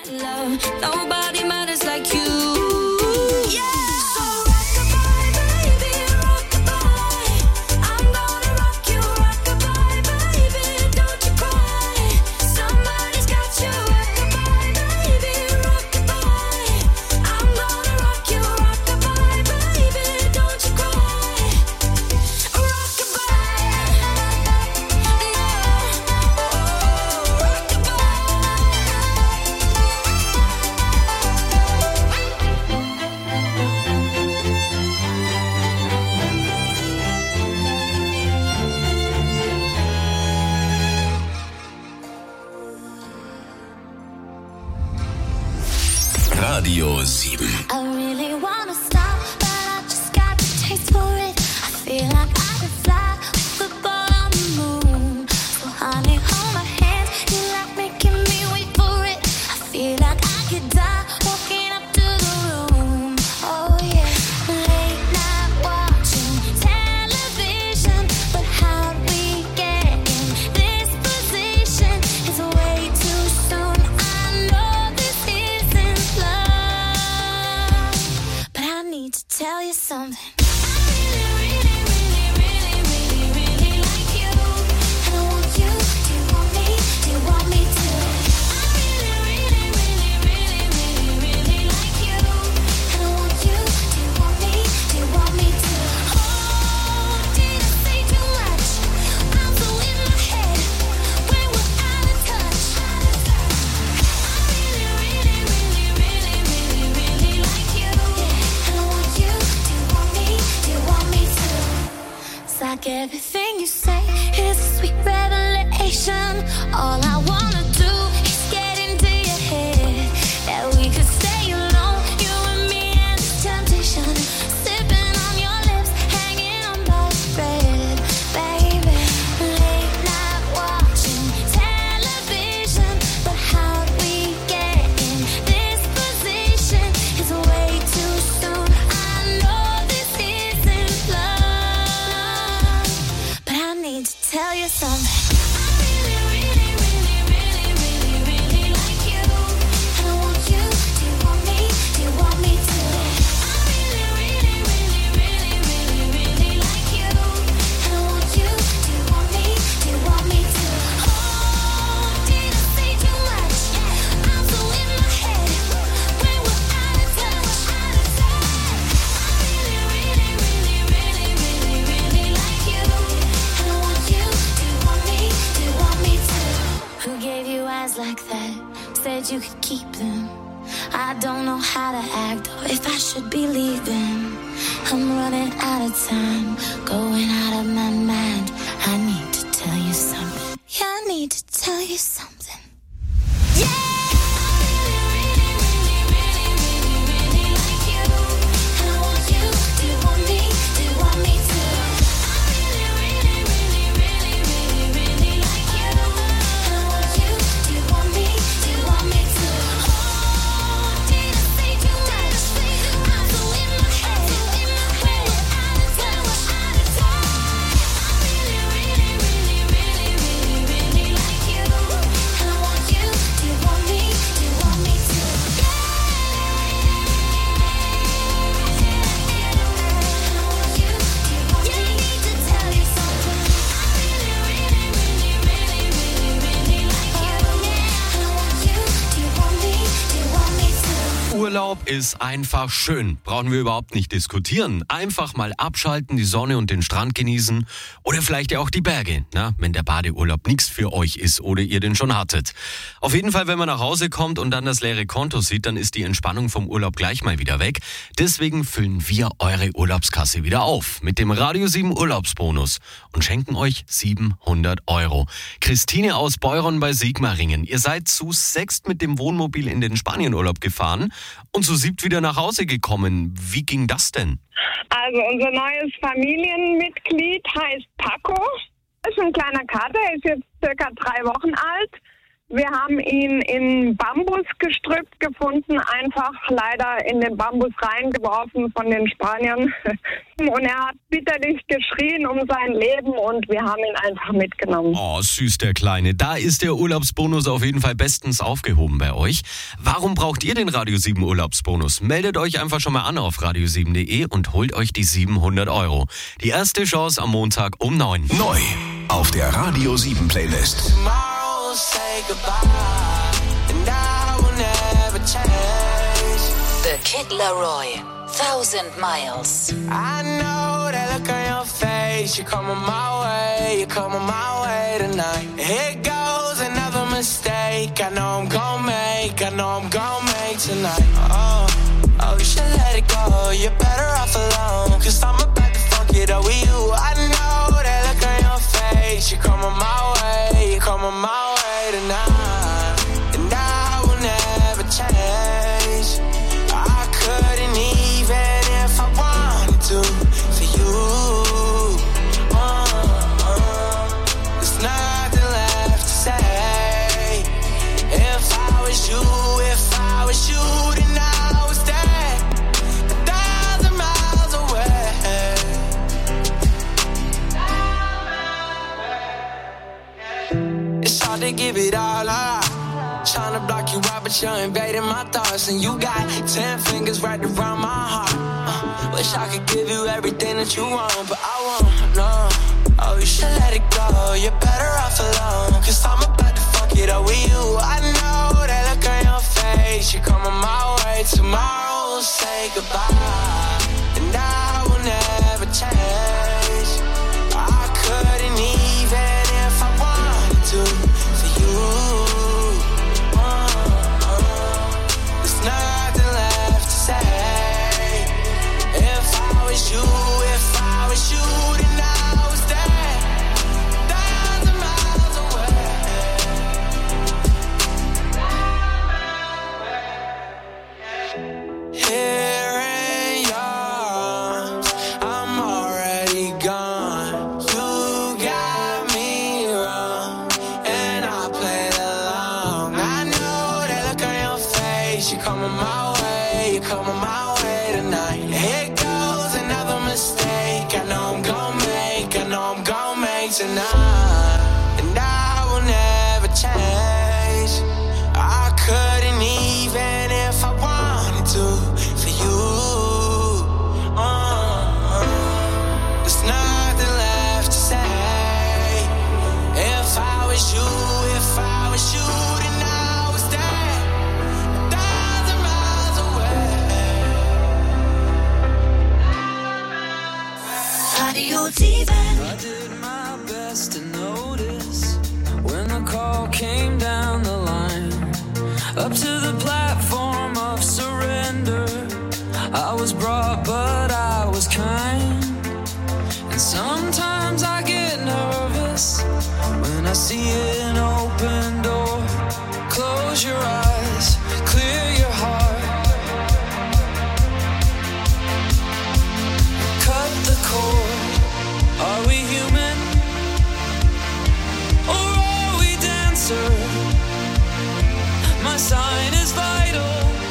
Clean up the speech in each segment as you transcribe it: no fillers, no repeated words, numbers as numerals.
Nobody matters like you. Radio 7. I really wanna stop, but I just got the taste for it. I feel like I could fly with the ball on the moon. So honey, hold my hand, you like making me wait for it. I feel like I could die walking up to the room. Oh yeah, late night watching television, but how'd we get in this position? It's way too soon. I know this isn't love, but I need to tell you something. Like everything you say is a sweet revelation. All I wanna do is get into your head. That we could stay alone, you and me and the temptation. Sipping on your lips, hanging on by a thread. Baby, late night watching television, but how'd we get in this position? It's way too soon. I know this isn't love, but I need to tell you something. Like that, said you could keep them. I don't know how to act or if I should be leaving. I'm running out of time, going out of my mind. I need to tell you something. Yeah, I need to tell you something. Yeah! Urlaub ist einfach schön. Brauchen wir überhaupt nicht diskutieren. Einfach mal abschalten, die Sonne und den Strand genießen. Oder vielleicht ja auch die Berge, wenn der Badeurlaub nichts für euch ist oder ihr den schon hattet. Auf jeden Fall, wenn man nach Hause kommt und dann das leere Konto sieht, dann ist die Entspannung vom Urlaub gleich mal wieder weg. Deswegen füllen wir eure Urlaubskasse wieder auf mit dem Radio 7 Urlaubsbonus und schenken euch 700 €. Christine aus Beuron bei Sigmaringen. Ihr seid zu 6 mit dem Wohnmobil in den Spanienurlaub gefahren und zu 7 wieder nach Hause gekommen. Wie ging das denn? Also unser neues Familienmitglied heißt Paco. Das ist ein kleiner Kater, er ist jetzt circa 3 Wochen alt. Wir haben ihn in Bambusgestrüpp gefunden, einfach leider in den Bambus reingeworfen von den Spaniern. Und er hat bitterlich geschrien um sein Leben und wir haben ihn einfach mitgenommen. Oh, süß, der Kleine. Da ist der Urlaubsbonus auf jeden Fall bestens aufgehoben bei euch. Warum braucht ihr den Radio 7 Urlaubsbonus? Meldet euch einfach schon mal an auf radio7.de und holt euch die 700 €. Die erste Chance am Montag um 9. Neu auf der Radio 7 Playlist. Say goodbye, and I will never change. The Kid Laroi, 1,000 Miles. I know that look on your face. You're coming my way, you're coming my way tonight. Here goes another mistake. I know I'm gonna make tonight. Oh, you should let it go. You're better off alone. 'Cause I'm about to fuck it up with you. I know that look on your face. You're coming my way, you're coming my way tonight. And I will never change. I couldn't even if I wanted to for you. There's nothing left to say. If I was you, then I was there 1,000 miles away. It's hard to give it all up. Tryna block you out, but you're invading my thoughts. And you got 10 fingers right around my heart. Wish I could give you everything that you want, but I won't, no. Oh, you should let it go. You're better off alone. 'Cause I'm about to fuck it up with you. I know that look on your face. You're coming my way. Tomorrow we'll say goodbye. And I will never change. I couldn't even if I wanted to for you. There's nothing left to say. If I was you, then I was there 1,000 miles away. Here in yours, I'm already gone. You got me wrong, and I played along. I know that look on your face. You're coming my way tonight. Here goes another mistake. I know I'm gonna make tonight. And I will never change. I couldn't even if I wanted to for you. There's nothing left to say. If I was you, then I was there 1,000 miles away. Radio 7. I did my best to notice when the call came down the line. Up to the platform of surrender, I was brought but I was kind. And sometimes I get nervous when I see an open door. Close your eyes, clear your heart. Cut the cord. Are we human or are we dancer? My sign is vital.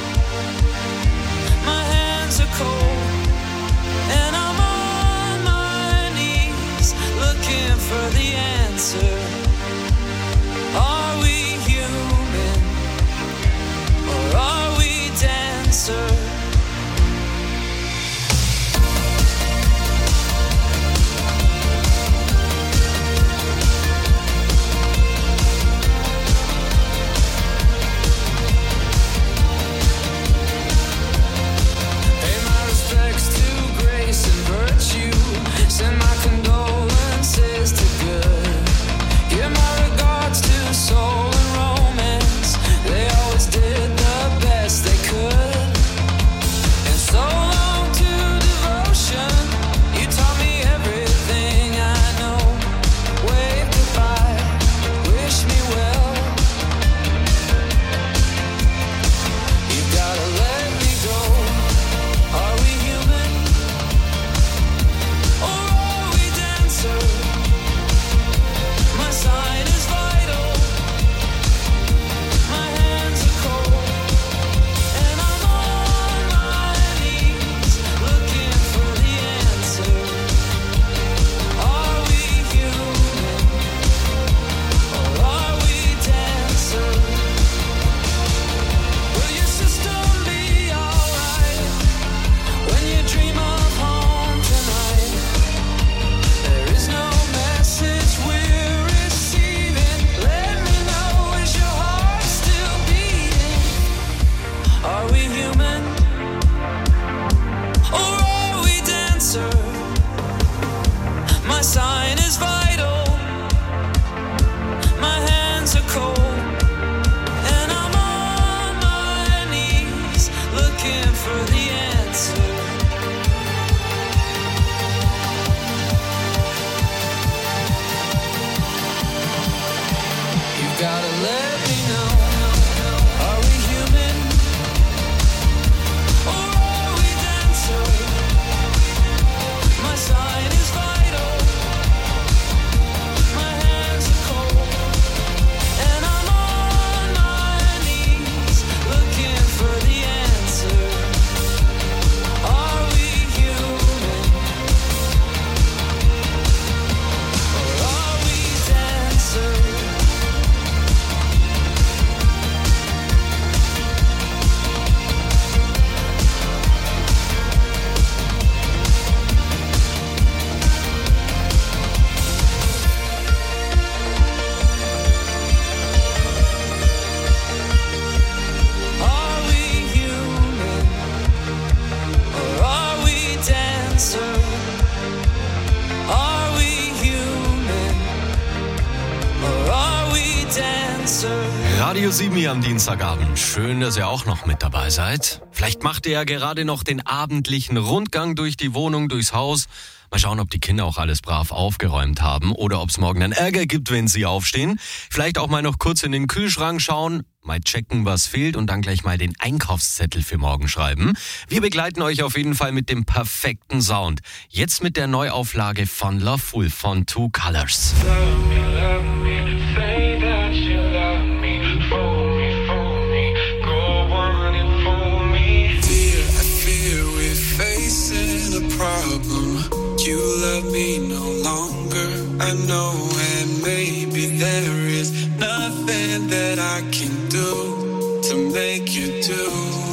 My hands are cold, and I'm on my knees looking for the answer. Are we human or are we dancer? Send my condolences to good. Radio 7 hier am Dienstagabend. Schön, dass ihr auch noch mit dabei seid. Vielleicht macht ihr ja gerade noch den abendlichen Rundgang durch die Wohnung, durchs Haus. Mal schauen, ob die Kinder auch alles brav aufgeräumt haben oder ob es morgen dann Ärger gibt, wenn sie aufstehen. Vielleicht auch mal noch kurz in den Kühlschrank schauen, mal checken, was fehlt und dann gleich mal den Einkaufszettel für morgen schreiben. Wir begleiten euch auf jeden Fall mit dem perfekten Sound. Jetzt mit der Neuauflage von Loveful von Two Colors. Love me, say that you love me, fool me, go on and fool me. Dear, I fear we're facing a problem. You love me no longer, I know, and maybe there is nothing that I can do to make you do.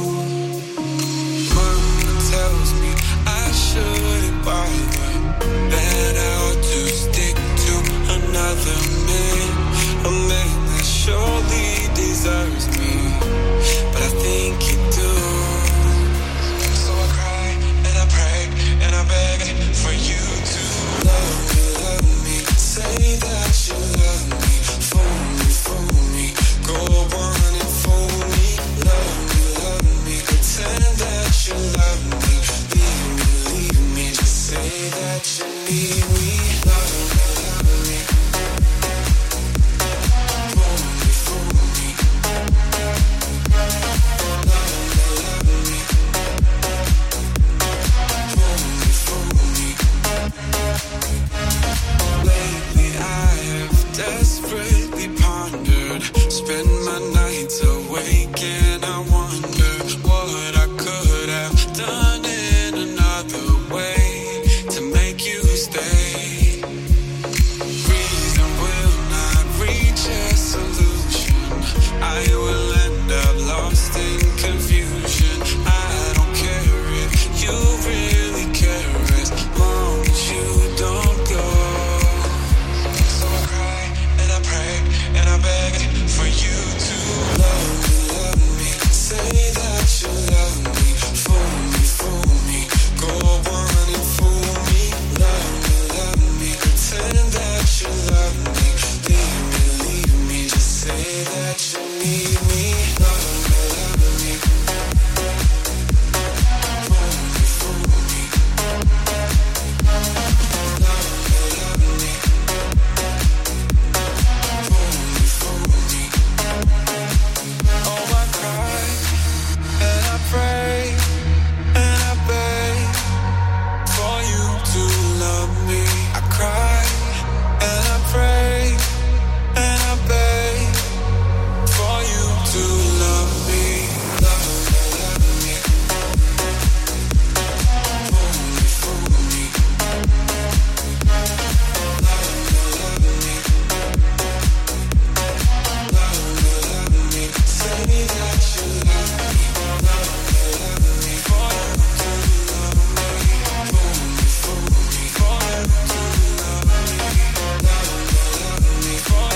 Mama tells me I shouldn't bother, that I ought to stick to another man, a man that surely deserves me, but I think you do. So I cry and I pray and I beg for you to love me, say that you love me, fool me, go on and fool me, love me, pretend that you love me, leave me, just say that you need me, love me, fool me, love me, lately I have desperately pondered, spend my nights awake and I wonder what I could have done in another way to make you stay. Reason will not reach a solution, I will end up lost in confusion. I don't care if you really care as long as you don't go. So I cry and I pray and I beg for you to love me, say that you love me, fool me, go on and fool me, love me, pretend that you love me, leave me, just say that you need me, love me, fool me, oh I cry and I pray and I beg for you to love me. I cry and I pray and I beg for you to love me. Love me, fool me, love me, say that you love me, for you to love me, fool me, for you to love me, for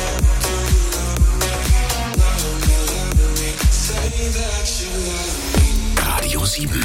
you to love me, say that you love me. Radio 7.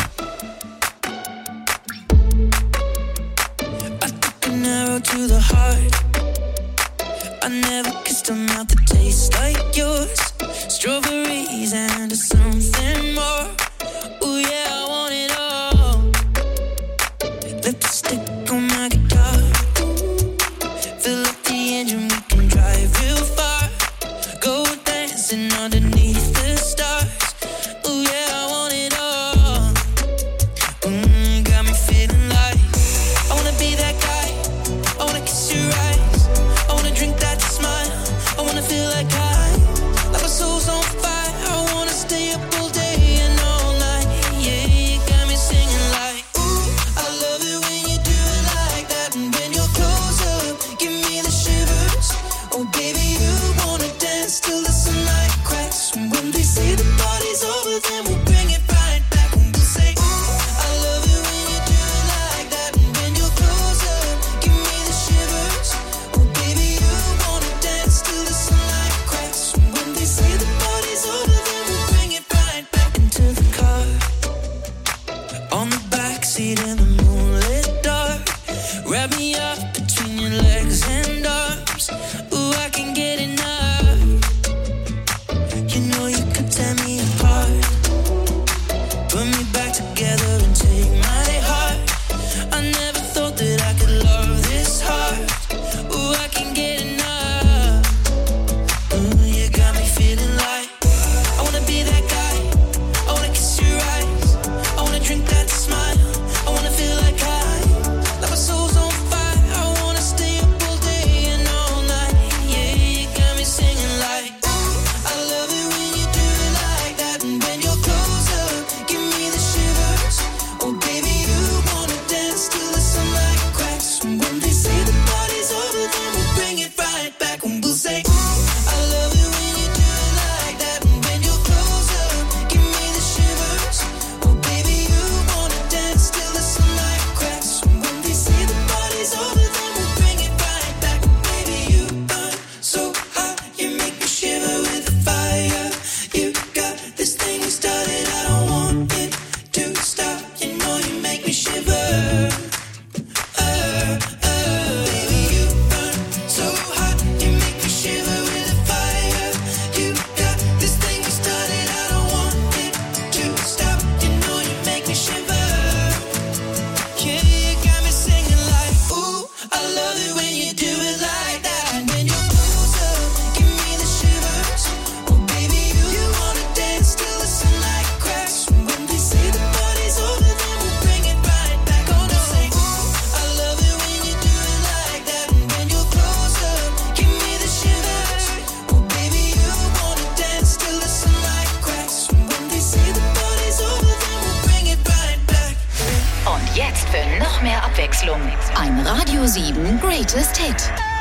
I took an arrow to the heart. I never kissed a mouth that tastes like yours. Strawberries and something more. Ooh yeah, I want it all. Lipstick on my guitar. Fill up the engine, we can drive real far. Go dancing underneath the stars. Ooh yeah, I want it all. Got me feeling like I wanna be that guy. I wanna kiss your eyes. I wanna drink that smile. I wanna feel like like my soul's on fire. I wanna stay up all day and all night. Yeah, you got me singing like, ooh, I love it when you do it like that. And when you're close up, give me the shivers. Oh, baby, you wanna dance till the sunlight cracks. And when they say the party's over, then we'll bring it right back. And we'll say, ooh, I love it when you do it like that. And when you're close up, give me the shivers. Oh, baby, you wanna dance till the sunlight cracks. And when they say the party's over, then we'll bring it right back into the car. On the backseat in the moonlit dark. Wrap me up between your legs and arms. Ooh, I can get enough. You mehr Abwechslung. Ein Radio 7 Greatest Hit.